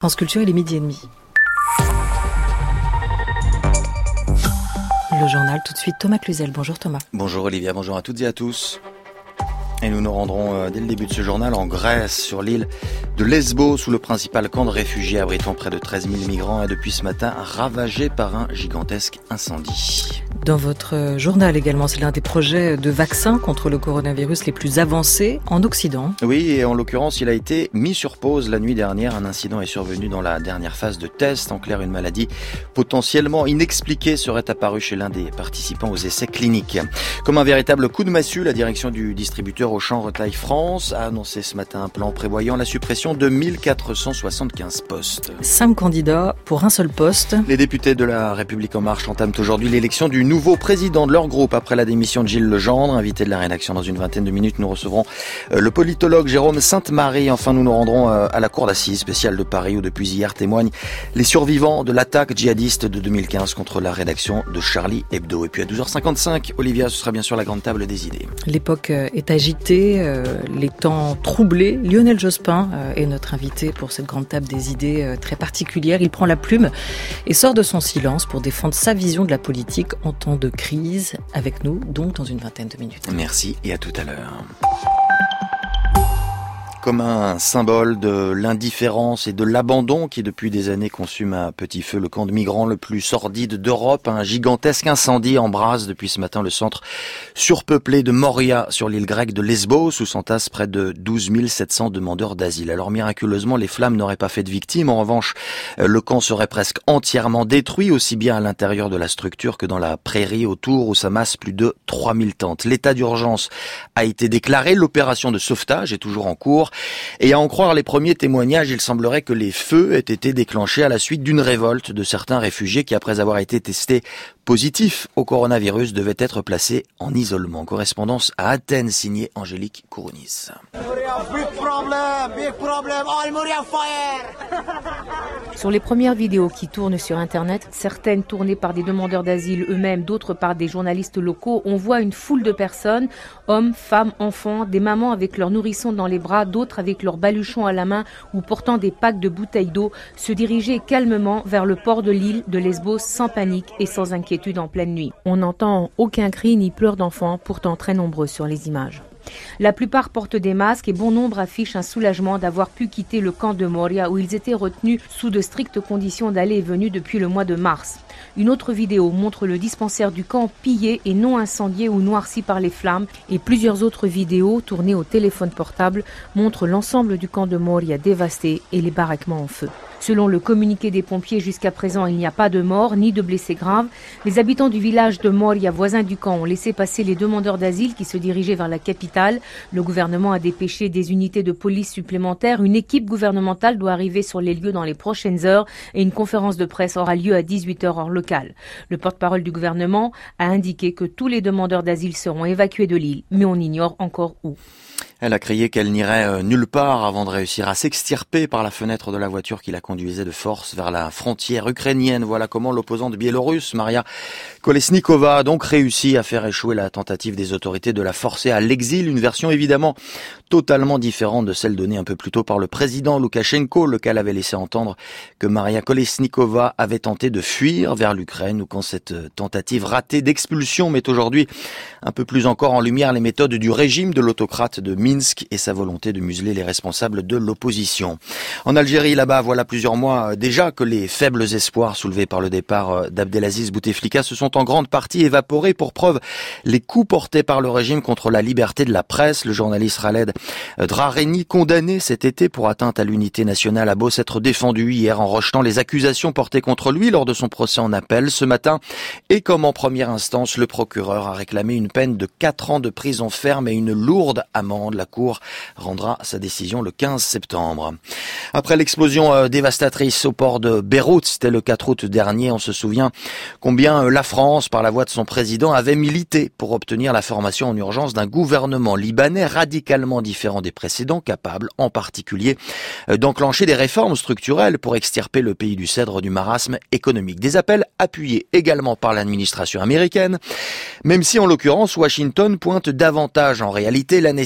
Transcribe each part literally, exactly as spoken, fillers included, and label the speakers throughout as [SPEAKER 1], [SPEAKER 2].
[SPEAKER 1] France Culture, il est midi et demi. Le journal, tout de suite, Thomas Cluzel. Bonjour Thomas.
[SPEAKER 2] Bonjour Olivia, bonjour à toutes et à tous. Et nous nous rendrons euh, dès le début de ce journal en Grèce, sur l'île de Lesbos, où le principal camp de réfugiés abritant près de treize mille migrants est depuis ce matin ravagé par un gigantesque incendie.
[SPEAKER 1] Dans votre journal également, c'est l'un des projets de vaccin contre le coronavirus les plus avancés en Occident.
[SPEAKER 2] Oui, et en l'occurrence, il a été mis sur pause la nuit dernière. Un incident est survenu dans la dernière phase de test. En clair, une maladie potentiellement inexpliquée serait apparue chez l'un des participants aux essais cliniques. Comme un véritable coup de massue, la direction du distributeur Auchan Retail France a annoncé ce matin un plan prévoyant la suppression de mille quatre cent soixante-quinze postes.
[SPEAKER 1] Cinq candidats pour un seul poste.
[SPEAKER 2] Les députés de La République En Marche entament aujourd'hui l'élection du nouveau président de leur groupe après la démission de Gilles Legendre. Invité de la rédaction dans une vingtaine de minutes, nous recevrons le politologue Jérôme Sainte-Marie. Enfin, nous nous rendrons à la cour d'assises spéciale de Paris où depuis hier témoignent les survivants de l'attaque djihadiste de deux mille quinze contre la rédaction de Charlie Hebdo. Et puis à douze heures cinquante-cinq, Olivia, ce sera bien sûr la grande table des idées.
[SPEAKER 1] L'époque est agitée, euh, les temps troublés. Lionel Jospin euh, est notre invité pour cette grande table des idées euh, très particulière. Il prend la plume et sort de son silence pour défendre sa vision de la politique en temps de crise. Avec nous, donc, dans une vingtaine de minutes.
[SPEAKER 2] Merci et à tout à l'heure. Comme un symbole de l'indifférence et de l'abandon qui depuis des années consume à petit feu le camp de migrants le plus sordide d'Europe, un gigantesque incendie embrase depuis ce matin le centre surpeuplé de Moria sur l'île grecque de Lesbos où s'entassent près de douze mille sept cents demandeurs d'asile. Alors miraculeusement, les flammes n'auraient pas fait de victimes. En revanche, le camp serait presque entièrement détruit, aussi bien à l'intérieur de la structure que dans la prairie autour où s'amassent plus de trois mille tentes. L'état d'urgence a été déclaré, l'opération de sauvetage est toujours en cours. Et à en croire les premiers témoignages, il semblerait que les feux aient été déclenchés à la suite d'une révolte de certains réfugiés qui, après avoir été testés positifs au coronavirus, devaient être placés en isolement. Correspondance à Athènes, signée Angélique Kourounis.
[SPEAKER 3] Sur les premières vidéos qui tournent sur Internet, certaines tournées par des demandeurs d'asile eux-mêmes, d'autres par des journalistes locaux, on voit une foule de personnes, hommes, femmes, enfants, des mamans avec leurs nourrissons dans les bras, d'autres avec leurs baluchons à la main ou portant des packs de bouteilles d'eau, se diriger calmement vers le port de l'île de Lesbos sans panique et sans inquiétude en pleine nuit. On n'entend aucun cri ni pleurs d'enfants, pourtant très nombreux sur les images. La plupart portent des masques et bon nombre affichent un soulagement d'avoir pu quitter le camp de Moria où ils étaient retenus sous de strictes conditions d'aller et venue depuis le mois de mars. Une autre vidéo montre le dispensaire du camp pillé et non incendié ou noirci par les flammes et plusieurs autres vidéos tournées au téléphone portable montrent l'ensemble du camp de Moria dévasté et les baraquements en feu. Selon le communiqué des pompiers, jusqu'à présent, il n'y a pas de morts ni de blessés graves. Les habitants du village de Moria, voisins du camp, ont laissé passer les demandeurs d'asile qui se dirigeaient vers la capitale. Le gouvernement a dépêché des unités de police supplémentaires. Une équipe gouvernementale doit arriver sur les lieux dans les prochaines heures et une conférence de presse aura lieu à dix-huit heures heure locale. Le porte-parole du gouvernement a indiqué que tous les demandeurs d'asile seront évacués de l'île, mais on ignore encore où.
[SPEAKER 2] Elle a crié qu'elle n'irait nulle part avant de réussir à s'extirper par la fenêtre de la voiture qui la conduisait de force vers la frontière ukrainienne. Voilà comment l'opposante biélorusse, Maria Kolesnikova, a donc réussi à faire échouer la tentative des autorités de la forcer à l'exil. Une version évidemment totalement différente de celle donnée un peu plus tôt par le président Loukachenko, lequel avait laissé entendre que Maria Kolesnikova avait tenté de fuir vers l'Ukraine ou quand cette tentative ratée d'expulsion met aujourd'hui un peu plus encore en lumière les méthodes du régime de l'autocrate de Minsk et sa volonté de museler les responsables de l'opposition. En Algérie, là-bas, voilà plusieurs mois déjà que les faibles espoirs soulevés par le départ d'Abdelaziz Bouteflika se sont en grande partie évaporés. Pour preuve, les coups portés par le régime contre la liberté de la presse. Le journaliste Khaled Drareni, condamné cet été pour atteinte à l'unité nationale, a beau s'être défendu hier en rejetant les accusations portées contre lui lors de son procès en appel ce matin. Et comme en première instance, le procureur a réclamé une peine de quatre ans de prison ferme et une lourde amende. La Cour rendra sa décision le quinze septembre. Après l'explosion euh, dévastatrice au port de Beyrouth, c'était le quatre août dernier, on se souvient combien euh, la France, par la voix de son président, avait milité pour obtenir la formation en urgence d'un gouvernement libanais radicalement différent des précédents, capable en particulier euh, d'enclencher des réformes structurelles pour extirper le pays du cèdre du marasme économique. Des appels appuyés également par l'administration américaine, même si en l'occurrence Washington pointe davantage en réalité la nécessité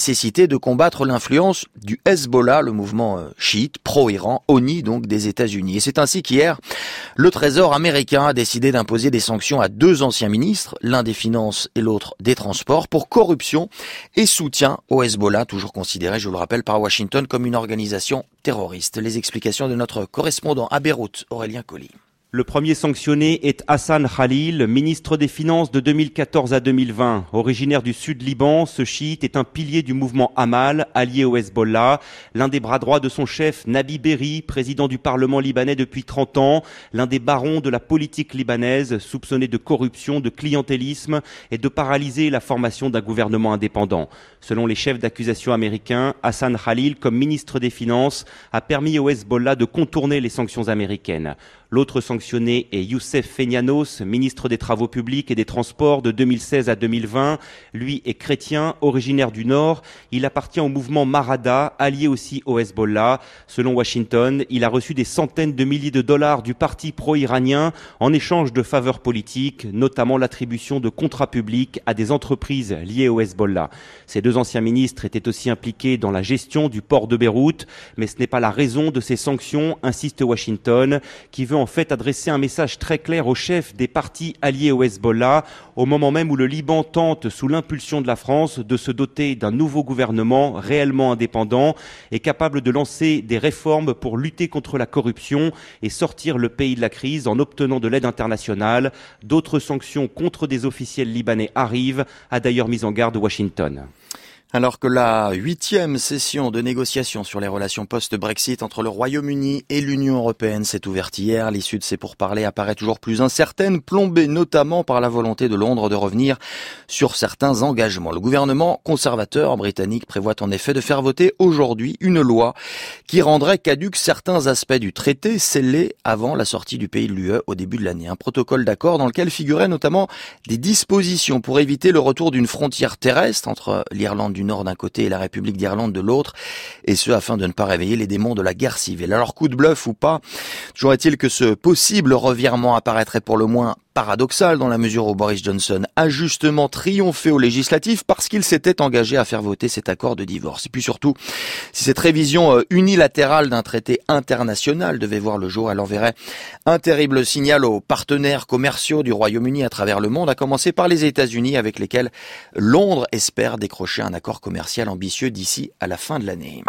[SPEAKER 2] essayer de combattre l'influence du Hezbollah, le mouvement chiite pro-Iran, honni donc des États-Unis. Et c'est ainsi qu'hier, le Trésor américain a décidé d'imposer des sanctions à deux anciens ministres, l'un des Finances et l'autre des Transports, pour corruption et soutien au Hezbollah, toujours considéré, je vous le rappelle, par Washington comme une organisation terroriste. Les explications de notre correspondant à Beyrouth, Aurélien Colli.
[SPEAKER 4] Le premier sanctionné est Hassan Khalil, ministre des Finances de deux mille quatorze à deux mille vingt. Originaire du sud Liban, ce chiite est un pilier du mouvement Amal, allié au Hezbollah, l'un des bras droits de son chef Nabi Berri, président du Parlement libanais depuis trente ans, l'un des barons de la politique libanaise, soupçonné de corruption, de clientélisme et de paralyser la formation d'un gouvernement indépendant. Selon les chefs d'accusation américains, Hassan Khalil, comme ministre des Finances, a permis au Hezbollah de contourner les sanctions américaines. L'autre sanctionné est Youssef Feignanos, ministre des Travaux publics et des Transports de deux mille seize à deux mille vingt. Lui est chrétien, originaire du Nord. Il appartient au mouvement Marada, allié aussi au Hezbollah. Selon Washington, il a reçu des centaines de milliers de dollars du parti pro-iranien en échange de faveurs politiques, notamment l'attribution de contrats publics à des entreprises liées au Hezbollah. Ces deux anciens ministres étaient aussi impliqués dans la gestion du port de Beyrouth, mais ce n'est pas la raison de ces sanctions, insiste Washington, qui veut en fait adresser un message très clair aux chefs des partis alliés au Hezbollah, au moment même où le Liban tente, sous l'impulsion de la France, de se doter d'un nouveau gouvernement réellement indépendant et capable de lancer des réformes pour lutter contre la corruption et sortir le pays de la crise en obtenant de l'aide internationale. D'autres sanctions contre des officiels libanais arrivent, a d'ailleurs mis en garde Washington.
[SPEAKER 2] Alors que la huitième session de négociation sur les relations post-Brexit entre le Royaume-Uni et l'Union européenne s'est ouverte hier, l'issue de ces pourparlers apparaît toujours plus incertaine, plombée notamment par la volonté de Londres de revenir sur certains engagements. Le gouvernement conservateur britannique prévoit en effet de faire voter aujourd'hui une loi qui rendrait caducs certains aspects du traité scellé avant la sortie du pays de l'U E au début de l'année. Un protocole d'accord dans lequel figuraient notamment des dispositions pour éviter le retour d'une frontière terrestre entre l'Irlande du Nord d'un côté et la République d'Irlande de l'autre, et ce afin de ne pas réveiller les démons de la guerre civile. Alors coup de bluff ou pas, toujours est-il que ce possible revirement apparaîtrait pour le moins paradoxal dans la mesure où Boris Johnson a justement triomphé aux législatives parce qu'il s'était engagé à faire voter cet accord de divorce. Et puis surtout, si cette révision unilatérale d'un traité international devait voir le jour, elle enverrait un terrible signal aux partenaires commerciaux du Royaume-Uni à travers le monde, à commencer par les États-Unis avec lesquels Londres espère décrocher un accord commercial ambitieux d'ici à la fin de l'année.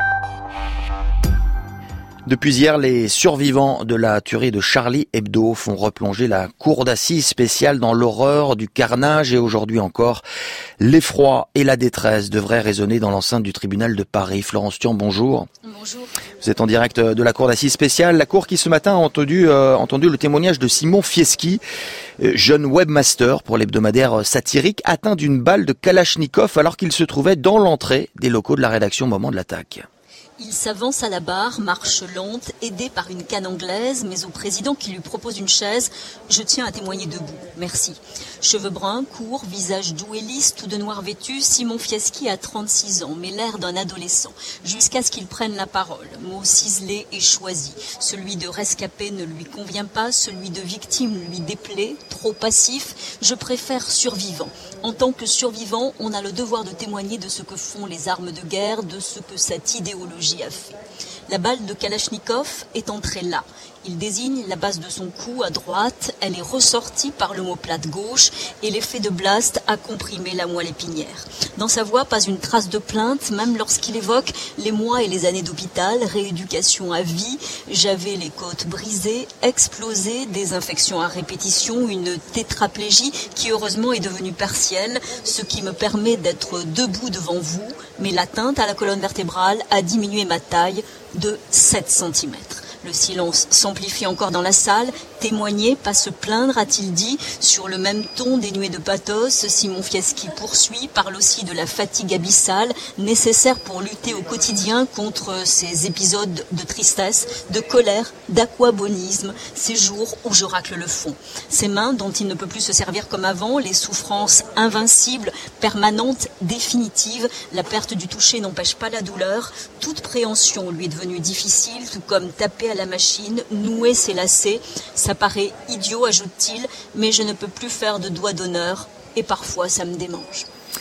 [SPEAKER 2] Depuis hier, les survivants de la tuerie de Charlie Hebdo font replonger la cour d'assises spéciale dans l'horreur du carnage et aujourd'hui encore, l'effroi et la détresse devraient résonner dans l'enceinte du tribunal de Paris. Florence Thian, bonjour.
[SPEAKER 5] Bonjour.
[SPEAKER 2] Vous êtes en direct de la cour d'assises spéciale, la cour qui ce matin a entendu, euh, entendu le témoignage de Simon Fieschi, euh, jeune webmaster pour l'hebdomadaire satirique, atteint d'une balle de Kalachnikov alors qu'il se trouvait dans l'entrée des locaux de la rédaction au moment de l'attaque.
[SPEAKER 5] Il s'avance à la barre, marche lente, aidé par une canne anglaise, mais au président qui lui propose une chaise, je tiens à témoigner debout, merci. Cheveux bruns, courts, visage doux et lisse, tout de noir vêtu, Simon Fieschi a trente-six ans, mais l'air d'un adolescent, jusqu'à ce qu'il prenne la parole. Mot ciselé et choisi. Celui de rescapé ne lui convient pas, celui de victime lui déplaît, trop passif, je préfère survivant. En tant que survivant, on a le devoir de témoigner de ce que font les armes de guerre, de ce que cette idéologie a fait. La balle de Kalachnikov est entrée là. Il désigne la base de son cou à droite, elle est ressortie par l'omoplate gauche et l'effet de blast a comprimé la moelle épinière. Dans sa voix, pas une trace de plainte, même lorsqu'il évoque les mois et les années d'hôpital, rééducation à vie, j'avais les côtes brisées, explosées, des infections à répétition, une tétraplégie qui heureusement est devenue partielle, ce qui me permet d'être debout devant vous, mais l'atteinte à la colonne vertébrale a diminué ma taille de sept centimètres. Le silence s'amplifie encore dans la salle. Témoigner, pas se plaindre, a-t-il dit. Sur le même ton dénué de pathos, Simon Fieschi poursuit, parle aussi de la fatigue abyssale, nécessaire pour lutter au quotidien contre ces épisodes de tristesse, de colère, d'aquabonisme, ces jours où je racle le fond. Ces mains dont il ne peut plus se servir comme avant, les souffrances invincibles, permanentes, définitives, la perte du toucher n'empêche pas la douleur. Toute préhension lui est devenue difficile, tout comme taper à la machine, nouer ses lacets. Ça paraît idiot, ajoute-t-il, mais je ne peux plus faire de doigt d'honneur et parfois ça me démange.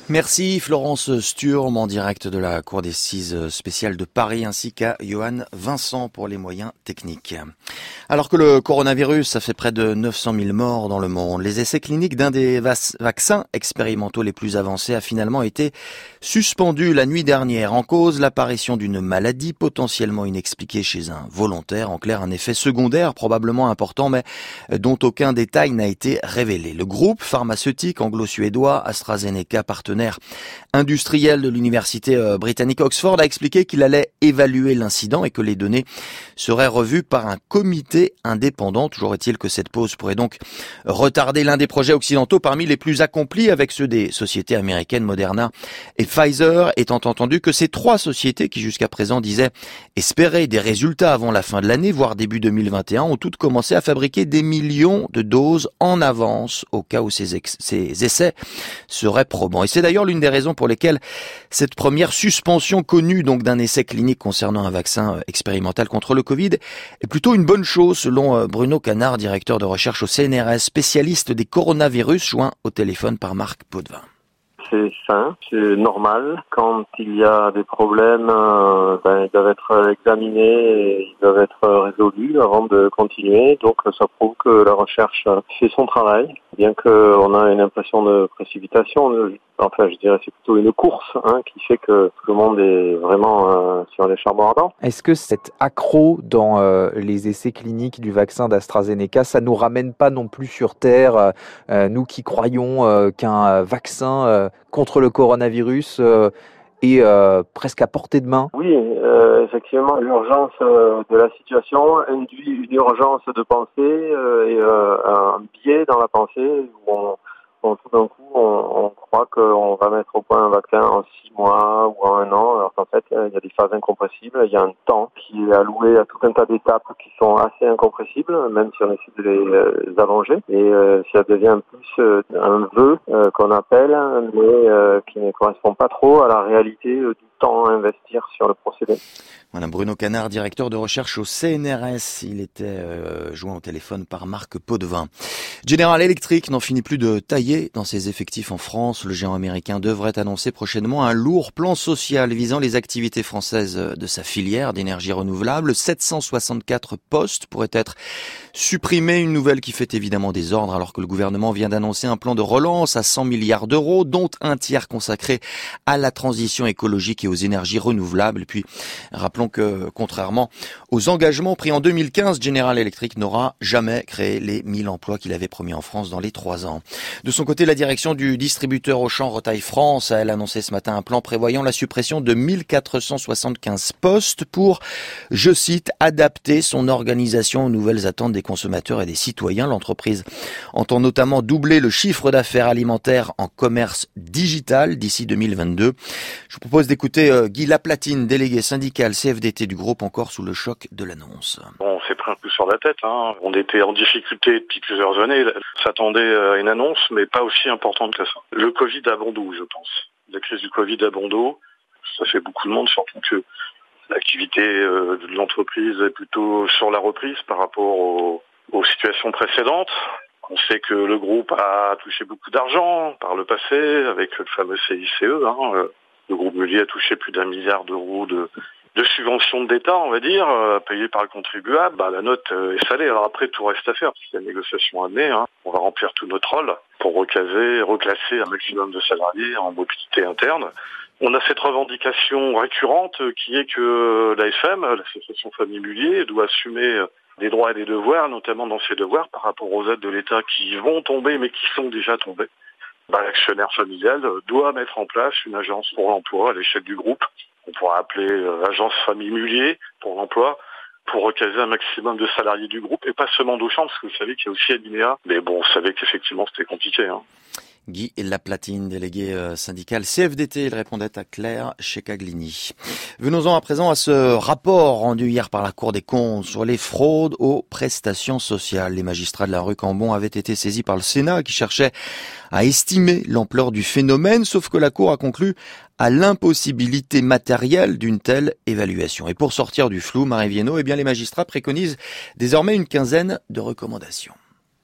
[SPEAKER 2] Merci Florence Sturm en direct de la Cour d'assises spéciale de Paris ainsi qu'à Johan Vincent pour les moyens techniques. Alors que le coronavirus a fait près de neuf cent mille morts dans le monde, les essais cliniques d'un des vaccins expérimentaux les plus avancés a finalement été suspendu la nuit dernière. En cause, l'apparition d'une maladie potentiellement inexpliquée chez un volontaire. En clair, un effet secondaire probablement important mais dont aucun détail n'a été révélé. Le groupe pharmaceutique anglo-suédois AstraZeneca, partenaire industriel de l'université britannique Oxford, a expliqué qu'il allait évaluer l'incident et que les données seraient revues par un comité indépendant. Toujours est-il que cette pause pourrait donc retarder l'un des projets occidentaux parmi les plus accomplis, avec ceux des sociétés américaines Moderna et Pfizer, étant entendu que ces trois sociétés qui jusqu'à présent disaient espérer des résultats avant la fin de l'année, voire début deux mille vingt et un, ont toutes commencé à fabriquer des millions de doses en avance au cas où ces, ex- ces essais seraient probants. Et c'est d'ailleurs l'une des raisons pour lesquelles cette première suspension connue donc d'un essai clinique concernant un vaccin expérimental contre le Covid est plutôt une bonne chose, selon Bruno Canard, directeur de recherche au C N R S, spécialiste des coronavirus, joint au téléphone par Marc Potvin.
[SPEAKER 6] C'est sain, c'est normal. Quand il y a des problèmes, euh, ben, ils doivent être examinés et ils doivent être résolus avant de continuer. Donc ça prouve que la recherche fait son travail. Bien qu'on a une impression de précipitation, enfin je dirais c'est plutôt une course hein, qui fait que tout le monde est vraiment euh, sur les charbons ardents.
[SPEAKER 7] Est-ce que cet accroc dans euh, les essais cliniques du vaccin d'AstraZeneca, ça nous ramène pas non plus sur Terre, euh, nous qui croyons euh, qu'un vaccin euh, contre le coronavirus euh, est euh, presque à portée de main?
[SPEAKER 6] Oui, euh, effectivement, l'urgence euh, de la situation induit une urgence de pensée euh, et euh, un biais dans la pensée où on, on, tout d'un coup on, on croit qu'on va mettre au point un vaccin en six mois ou en un an, alors qu'en fait il y a des phases incompressibles, il y a un temps qui est alloué à tout un tas d'étapes qui sont assez incompressibles, même si on essaie de les euh, allonger, et euh, ça devient plus euh, un vœu euh, qu'on appelle, mais euh, qui ne correspond pas trop à la réalité euh, du temps à investir sur le procédé.
[SPEAKER 2] Voilà, Bruno Canard, directeur de recherche au C N R S. Il était euh, joint au téléphone par Marc Potvin. General Electric n'en finit plus de tailler dans ses effectifs en France. Le géant américain devrait annoncer prochainement un lourd plan social visant les activités françaises de sa filière d'énergie renouvelable. sept cent soixante-quatre postes pourraient être supprimés. Une nouvelle qui fait évidemment des ordres alors que le gouvernement vient d'annoncer un plan de relance à cent milliards d'euros, dont un tiers consacré à la transition écologique et aux énergies renouvelables. Et puis, rappelons que, contrairement aux engagements pris en deux mille quinze, General Electric n'aura jamais créé les mille emplois qu'il avait promis en France dans les trois ans. De son côté, la direction du distributeur Auchan Retail France a elle annoncé ce matin un plan prévoyant la suppression de mille quatre cent soixante-quinze postes pour, je cite, adapter son organisation aux nouvelles attentes des consommateurs et des citoyens. L'entreprise entend notamment doubler le chiffre d'affaires alimentaire en commerce digital d'ici deux mille vingt-deux. Je vous propose d'écouter Guy Laplatine, délégué syndical C F D T du groupe, encore sous le choc de l'annonce.
[SPEAKER 8] Bon, on s'est pris un peu sur la tête. Hein. On était en difficulté depuis plusieurs années. On s'attendait à une annonce, mais pas aussi importante que ça. Le Covid a bon dos, je pense. La crise du Covid a bon dos. Ça fait beaucoup de monde, surtout que l'activité de l'entreprise est plutôt sur la reprise par rapport aux, aux situations précédentes. On sait que le groupe a touché beaucoup d'argent par le passé avec le fameux C I C E. Hein. Le groupe Mulliez a touché plus d'un milliard d'euros de, de subventions d'État, on va dire, euh, payées par le contribuable. Bah, la note euh, est salée. Alors après, tout reste à faire. C'est la négociation à mener. Hein. On va remplir tout notre rôle pour recaser, reclasser un maximum de salariés en mobilité interne. On a cette revendication récurrente qui est que l'A F M, l'association Famille Mulliez, doit assumer des droits et des devoirs, notamment dans ses devoirs par rapport aux aides de l'État qui vont tomber mais qui sont déjà tombées. Bah, l'actionnaire familial doit mettre en place une agence pour l'emploi à l'échelle du groupe. On pourra appeler euh, agence Famille Mulliez pour l'emploi, pour recaser un maximum de salariés du groupe, et pas seulement d'Auchan, parce que vous savez qu'il y a aussi Alinéa. Mais bon, on savait qu'effectivement c'était compliqué. Hein.
[SPEAKER 2] Guy Laplatine, délégué syndical C F D T, il répondait à Claire Checaglini. Venons-en à présent à ce rapport rendu hier par la Cour des comptes sur les fraudes aux prestations sociales. Les magistrats de la rue Cambon avaient été saisis par le Sénat qui cherchait à estimer l'ampleur du phénomène, sauf que la Cour a conclu à l'impossibilité matérielle d'une telle évaluation. Et pour sortir du flou, Marie Viennot, eh bien les magistrats préconisent désormais une quinzaine de recommandations.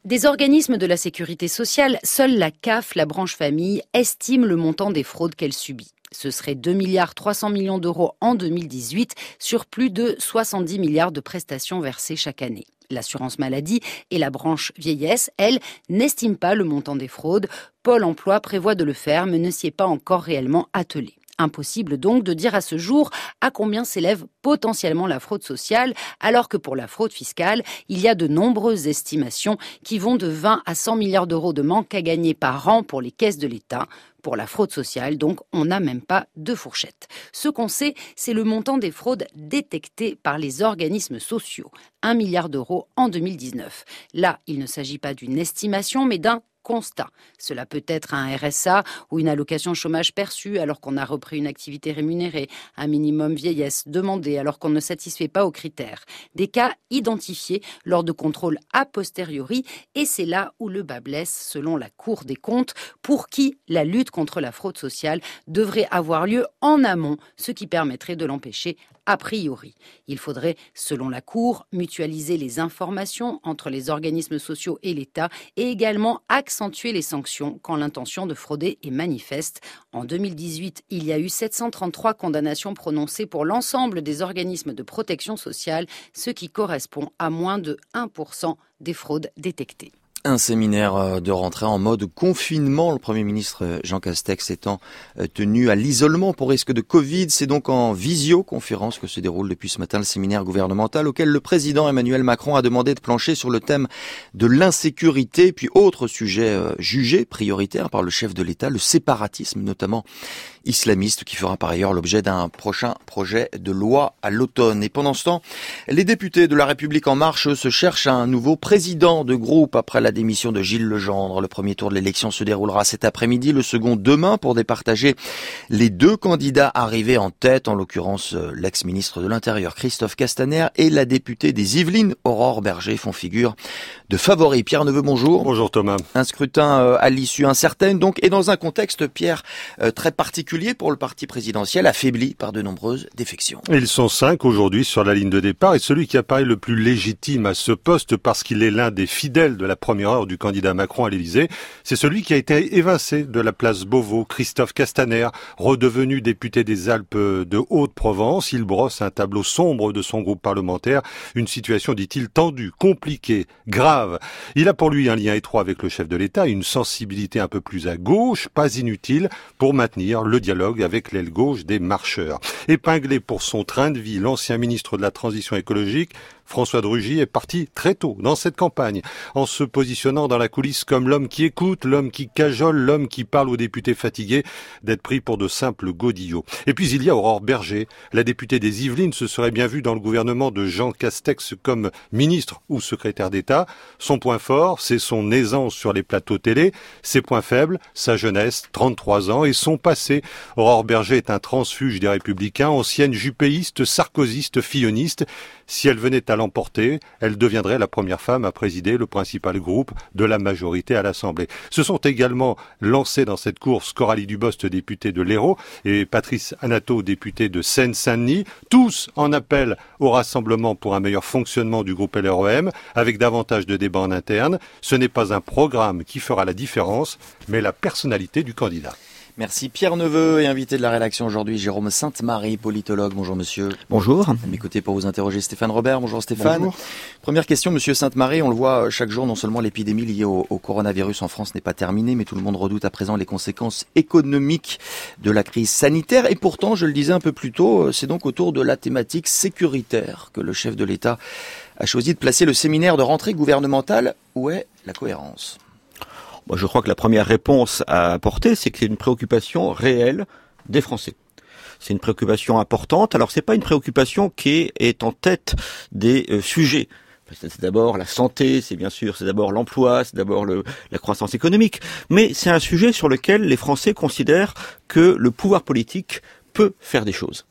[SPEAKER 9] Des organismes de la sécurité sociale, seule la C A F, la branche famille, estime le montant des fraudes qu'elle subit. Ce serait deux milliards trois cents millions d'euros en deux mille dix-huit sur plus de soixante-dix milliards de prestations versées chaque année. L'assurance maladie et la branche vieillesse, elles, n'estiment pas le montant des fraudes. Pôle emploi prévoit de le faire, mais ne s'y est pas encore réellement attelé. Impossible donc de dire à ce jour à combien s'élève potentiellement la fraude sociale, alors que pour la fraude fiscale, il y a de nombreuses estimations qui vont de vingt à cent milliards d'euros de manque à gagner par an pour les caisses de l'État. Pour la fraude sociale, donc, on n'a même pas de fourchette. Ce qu'on sait, c'est le montant des fraudes détectées par les organismes sociaux. un milliard d'euros en deux mille dix-neuf. Là, il ne s'agit pas d'une estimation, mais d'un constat. Cela peut être un R S A ou une allocation chômage perçue alors qu'on a repris une activité rémunérée, un minimum vieillesse demandé alors qu'on ne satisfait pas aux critères. Des cas identifiés lors de contrôles a posteriori, et c'est là où le bas blesse selon la Cour des comptes, pour qui la lutte contre la fraude sociale devrait avoir lieu en amont, ce qui permettrait de l'empêcher a priori. Il faudrait, selon la Cour, mutualiser les informations entre les organismes sociaux et l'État et également accentuer les sanctions quand l'intention de frauder est manifeste. En deux mille dix-huit, il y a eu sept cent trente-trois condamnations prononcées pour l'ensemble des organismes de protection sociale, ce qui correspond à moins de un pour cent des fraudes détectées.
[SPEAKER 2] Un séminaire de rentrée en mode confinement. Le Premier ministre Jean Castex étant tenu à l'isolement pour risque de Covid. C'est donc en visioconférence que se déroule depuis ce matin le séminaire gouvernemental auquel le président Emmanuel Macron a demandé de plancher sur le thème de l'insécurité. Puis autre sujet jugé prioritaire par le chef de l'État, le séparatisme notamment islamiste, qui fera par ailleurs l'objet d'un prochain projet de loi à l'automne. Et pendant ce temps, les députés de La République En Marche eux, se cherchent un nouveau président de groupe après la démission de Gilles Legendre. Le premier tour de l'élection se déroulera cet après-midi, le second demain, pour départager les deux candidats arrivés en tête, en l'occurrence l'ex-ministre de l'Intérieur Christophe Castaner et la députée des Yvelines Aurore Berger font figure de favoris. Pierre Neveu, bonjour.
[SPEAKER 10] Bonjour Thomas.
[SPEAKER 2] Un scrutin à l'issue incertaine donc, et dans un contexte, Pierre, très particulier pour le parti présidentiel, affaibli par de nombreuses défections.
[SPEAKER 10] Ils sont cinq aujourd'hui sur la ligne de départ, et celui qui apparaît le plus légitime à ce poste parce qu'il est l'un des fidèles de la première heure du candidat Macron à l'Élysée, c'est celui qui a été évincé de la place Beauvau, Christophe Castaner, redevenu député des Alpes de Haute-Provence. Il brosse un tableau sombre de son groupe parlementaire, une situation, dit-il, tendue, compliquée, grave. Il a pour lui un lien étroit avec le chef de l'État, une sensibilité un peu plus à gauche, pas inutile pour maintenir le dialogue avec l'aile gauche des marcheurs. Épinglé pour son train de vie, l'ancien ministre de la Transition écologique, François de Rugy, est parti très tôt dans cette campagne, en se positionnant dans la coulisse comme l'homme qui écoute, l'homme qui cajole, l'homme qui parle aux députés fatigués d'être pris pour de simples godillots. Et puis il y a Aurore Berger, la députée des Yvelines, se serait bien vue dans le gouvernement de Jean Castex comme ministre ou secrétaire d'État. Son point fort, c'est son aisance sur les plateaux télé, ses points faibles, sa jeunesse, trente-trois ans, et son passé. Aurore Berger est un transfuge des Républicains, ancienne jupéiste, sarkozyste, filloniste. Si elle venait à l'emporter, elle deviendrait la première femme à présider le principal groupe de la majorité à l'Assemblée. Se sont également lancés dans cette course Coralie Dubost, députée de l'Hérault, et Patrice Anato, député de Seine-Saint-Denis, tous en appel au rassemblement pour un meilleur fonctionnement du groupe L R E M, avec davantage de débats en interne. Ce n'est pas un programme qui fera la différence, mais la personnalité du candidat.
[SPEAKER 2] Merci Pierre Neveu, et invité de la rédaction aujourd'hui Jérôme Sainte-Marie, politologue. Bonjour monsieur.
[SPEAKER 11] Bonjour.
[SPEAKER 2] À mes côtés pour vous interroger Stéphane Robert. Bonjour Stéphane.
[SPEAKER 11] Bonjour.
[SPEAKER 2] Première question monsieur Sainte-Marie, on le voit chaque jour, non seulement l'épidémie liée au, au coronavirus en France n'est pas terminée, mais tout le monde redoute à présent les conséquences économiques de la crise sanitaire. Et pourtant, je le disais un peu plus tôt, c'est donc autour de la thématique sécuritaire que le chef de l'État a choisi de placer le séminaire de rentrée gouvernementale. Où est la cohérence ?
[SPEAKER 11] Moi, je crois que la première réponse à apporter, c'est que c'est une préoccupation réelle des Français. C'est une préoccupation importante. Alors, c'est pas une préoccupation qui est en tête des euh, sujets. C'est d'abord la santé, c'est bien sûr, c'est d'abord l'emploi, c'est d'abord le, la croissance économique. Mais c'est un sujet sur lequel les Français considèrent que le pouvoir politique peut faire des choses.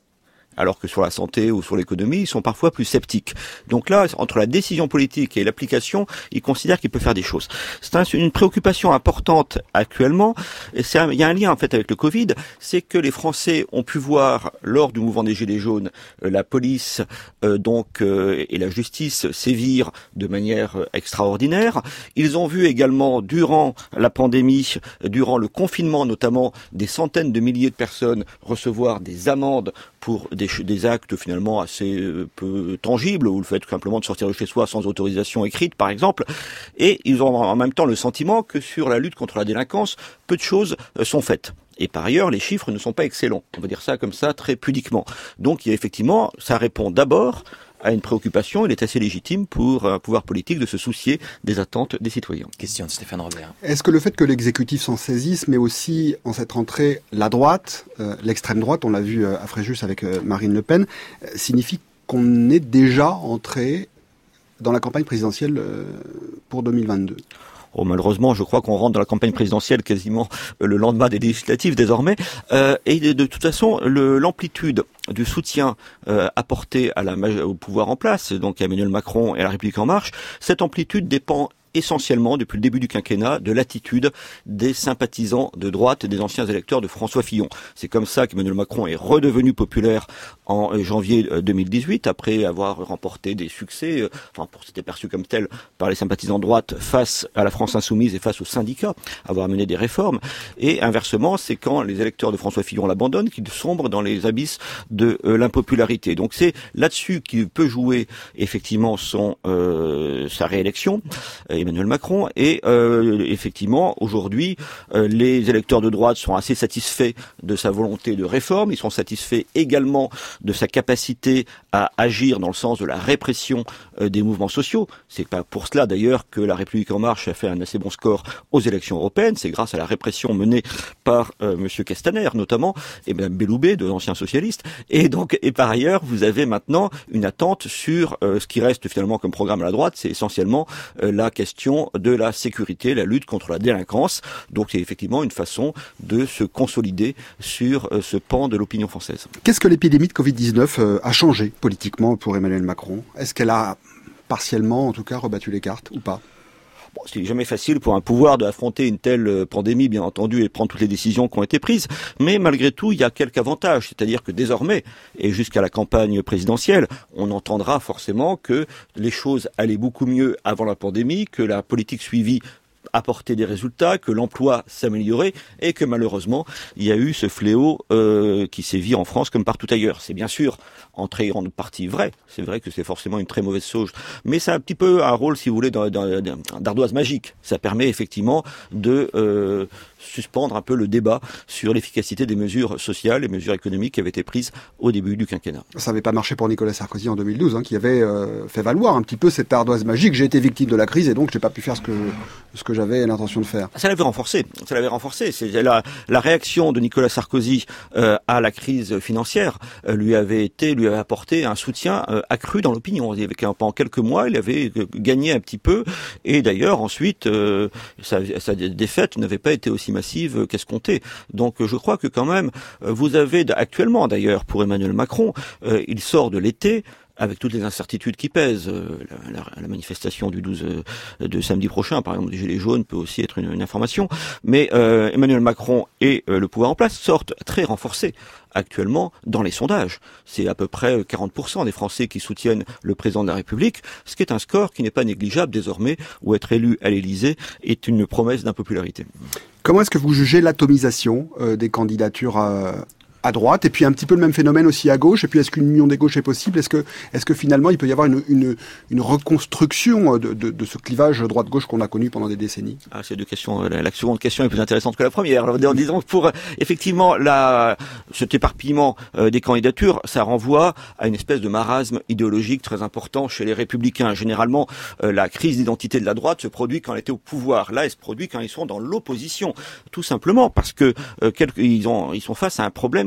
[SPEAKER 11] alors que sur la santé ou sur l'économie, ils sont parfois plus sceptiques. Donc là, entre la décision politique et l'application, ils considèrent qu'il peut faire des choses. C'est un, une préoccupation importante actuellement, et c'est un, il y a un lien en fait avec le Covid, c'est que les Français ont pu voir lors du mouvement des Gilets jaunes euh, la police euh, donc euh, et la justice sévir de manière euh, extraordinaire. Ils ont vu également durant la pandémie, durant le confinement notamment, des centaines de milliers de personnes recevoir des amendes pour des, des actes finalement assez euh, peu tangibles, ou le fait tout simplement de sortir de chez soi sans autorisation écrite par exemple, et ils ont en même temps le sentiment que sur la lutte contre la délinquance, peu de choses euh, sont faites. Et par ailleurs, les chiffres ne sont pas excellents, on va dire ça comme ça très pudiquement. Donc il y a effectivement, ça répond d'abord à une préoccupation, il est assez légitime pour un pouvoir politique de se soucier des attentes des citoyens.
[SPEAKER 2] Question de Stéphane Robert.
[SPEAKER 12] Est-ce que le fait que l'exécutif s'en saisisse, mais aussi en cette rentrée la droite, euh, l'extrême droite, on l'a vu à Fréjus avec euh, Marine Le Pen, euh, signifie qu'on est déjà entré dans la campagne présidentielle euh, pour deux mille vingt-deux?
[SPEAKER 11] Oh, malheureusement, je crois qu'on rentre dans la campagne présidentielle quasiment le lendemain des législatives désormais. Euh, et de, de toute façon, le, l'amplitude du soutien euh, apporté à la, au pouvoir en place, donc à Emmanuel Macron et à la République en marche, cette amplitude dépend essentiellement, depuis le début du quinquennat, de l'attitude des sympathisants de droite et des anciens électeurs de François Fillon. C'est comme ça qu'Emmanuel Macron est redevenu populaire en janvier deux mille dix-huit, après avoir remporté des succès, enfin, pour c'était perçu comme tel par les sympathisants de droite face à la France insoumise et face aux syndicats, avoir mené des réformes. Et inversement, c'est quand les électeurs de François Fillon l'abandonnent qu'ils sombrent dans les abysses de euh, l'impopularité. Donc c'est là-dessus qu'il peut jouer effectivement son euh, sa réélection. Emmanuel Macron, et euh, effectivement aujourd'hui euh, les électeurs de droite sont assez satisfaits de sa volonté de réforme, ils sont satisfaits également de sa capacité à agir dans le sens de la répression euh, des mouvements sociaux. C'est pas pour cela d'ailleurs que la République en marche a fait un assez bon score aux élections européennes, c'est grâce à la répression menée par euh, monsieur Castaner notamment, et même Belloubet, deux anciens socialistes, et donc et par ailleurs vous avez maintenant une attente sur euh, ce qui reste finalement comme programme à la droite, c'est essentiellement euh, la question de la sécurité, la lutte contre la délinquance. Donc c'est effectivement une façon de se consolider sur euh, ce pan de l'opinion française.
[SPEAKER 12] Qu'est-ce que l'épidémie de covid dix-neuf euh, a changé politiquement pour Emmanuel Macron? Est-ce qu'elle a partiellement, en tout cas, rebattu les cartes ou pas?
[SPEAKER 11] Bon, c'est jamais facile pour un pouvoir d'affronter une telle pandémie, bien entendu, et prendre toutes les décisions qui ont été prises. Mais malgré tout, il y a quelques avantages. C'est-à-dire que désormais, et jusqu'à la campagne présidentielle, on entendra forcément que les choses allaient beaucoup mieux avant la pandémie, que la politique suivie apporter des résultats, que l'emploi s'améliorait et que malheureusement il y a eu ce fléau euh, qui sévit en France comme partout ailleurs. C'est bien sûr en très grande partie vrai, c'est vrai que c'est forcément une très mauvaise chose, mais c'est un petit peu un rôle, si vous voulez, d'ardoise magique. Ça permet effectivement de euh, suspendre un peu le débat sur l'efficacité des mesures sociales et mesures économiques qui avaient été prises au début du quinquennat.
[SPEAKER 12] Ça n'avait pas marché pour Nicolas Sarkozy en deux mille douze, hein, qui avait euh, fait valoir un petit peu cette ardoise magique. J'ai été victime de la crise et donc j'ai pas pu faire ce que ce que j'avais l'intention de faire.
[SPEAKER 11] Ça l'avait renforcé. Ça l'avait renforcé. C'est la, la réaction de Nicolas Sarkozy euh, à la crise financière euh, lui avait été, lui avait apporté un soutien euh, accru dans l'opinion. Pendant quelques mois, il avait gagné un petit peu, et d'ailleurs ensuite euh, sa, sa défaite n'avait pas été aussi massive qu'escomptée. Donc je crois que quand même, vous avez actuellement d'ailleurs pour Emmanuel Macron, euh, il sort de l'été avec toutes les incertitudes qui pèsent. La, la, la manifestation du douze euh, de samedi prochain, par exemple, des Gilets jaunes peut aussi être une, une information. Mais euh, Emmanuel Macron et euh, le pouvoir en place sortent très renforcés actuellement dans les sondages. C'est à peu près quarante pour cent des Français qui soutiennent le président de la République, ce qui est un score qui n'est pas négligeable désormais, où être élu à l'Élysée est une promesse d'impopularité.
[SPEAKER 12] Comment est-ce que vous jugez l'atomisation euh, des candidatures à... à droite, et puis un petit peu le même phénomène aussi à gauche, et puis est-ce qu'une union des gauches est possible? Est-ce que, est-ce que finalement il peut y avoir une, une, une reconstruction de, de, de ce clivage droite-gauche qu'on a connu pendant des décennies?
[SPEAKER 11] Ah, c'est deux questions. La, la seconde question est plus intéressante que la première. Alors, disons que pour effectivement la, cet éparpillement euh, des candidatures, ça renvoie à une espèce de marasme idéologique très important chez les Républicains. Généralement, euh, la crise d'identité de la droite se produit quand elle était au pouvoir. Là, elle se produit quand ils sont dans l'opposition, tout simplement parce que euh, quelques, ils ont, ils sont face à un problème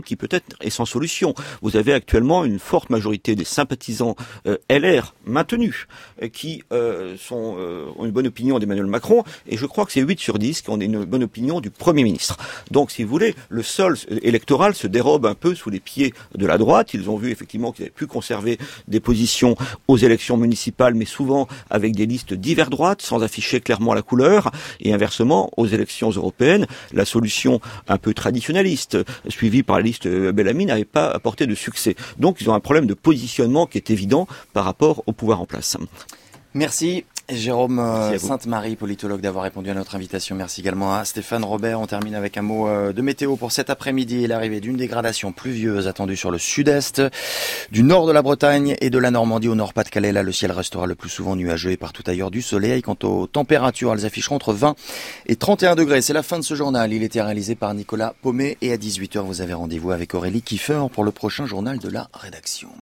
[SPEAKER 11] qui peut-être est sans solution. Vous avez actuellement une forte majorité des sympathisants euh, L R maintenus euh, qui euh, sont, euh, ont une bonne opinion d'Emmanuel Macron, et je crois que c'est huit sur dix qui ont une bonne opinion du Premier ministre. Donc, si vous voulez, le sol électoral se dérobe un peu sous les pieds de la droite. Ils ont vu effectivement qu'ils avaient pu conserver des positions aux élections municipales, mais souvent avec des listes divers droites, sans afficher clairement la couleur, et inversement, aux élections européennes, la solution un peu traditionnaliste, suivie par la liste Bellamy, n'avait pas apporté de succès. Donc, ils ont un problème de positionnement qui est évident par rapport au pouvoir en place.
[SPEAKER 2] Merci. Jérôme Sainte-Marie, politologue, d'avoir répondu à notre invitation. Merci également à Stéphane Robert. On termine avec un mot de météo pour cet après-midi. L'arrivée d'une dégradation pluvieuse attendue sur le sud-est, du nord de la Bretagne et de la Normandie au nord-Pas-de-Calais. Là, le ciel restera le plus souvent nuageux et partout ailleurs du soleil. Quant aux températures, elles afficheront entre vingt et trente et un degrés. C'est la fin de ce journal. Il était réalisé par Nicolas Paumet et à dix-huit heures, vous avez rendez-vous avec Aurélie Kiefer pour le prochain journal de la rédaction.